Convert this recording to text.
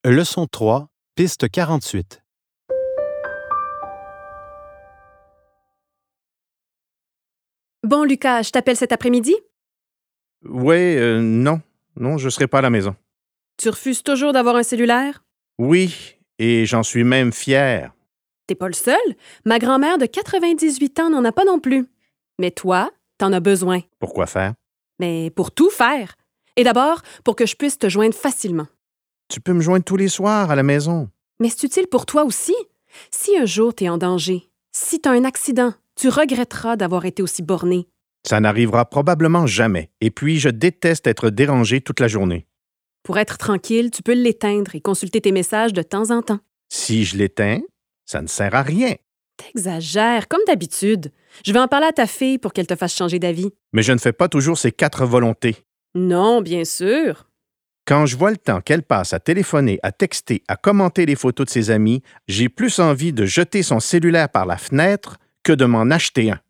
Leçon 3, piste 48. Bon, Lucas, je t'appelle cet après-midi? Oui, non. Non, je ne serai pas à la maison. Tu refuses toujours d'avoir un cellulaire? Oui, et j'en suis même fier. T'es pas le seul. Ma grand-mère de 98 ans n'en a pas non plus. Mais toi, t'en as besoin. Pourquoi faire? Mais pour tout faire. Et d'abord, pour que je puisse te joindre facilement. Tu peux me joindre tous les soirs à la maison. Mais c'est utile pour toi aussi. Si un jour t'es en danger, si t'as un accident, tu regretteras d'avoir été aussi borné. Ça n'arrivera probablement jamais. Et puis, je déteste être dérangé toute la journée. Pour être tranquille, tu peux l'éteindre et consulter tes messages de temps en temps. Si je l'éteins, ça ne sert à rien. T'exagères, comme d'habitude. Je vais en parler à ta fille pour qu'elle te fasse changer d'avis. Mais je ne fais pas toujours ces 4 volontés. Non, bien sûr. Quand je vois le temps qu'elle passe à téléphoner, à texter, à commenter les photos de ses amis, j'ai plus envie de jeter son cellulaire par la fenêtre que de m'en acheter un.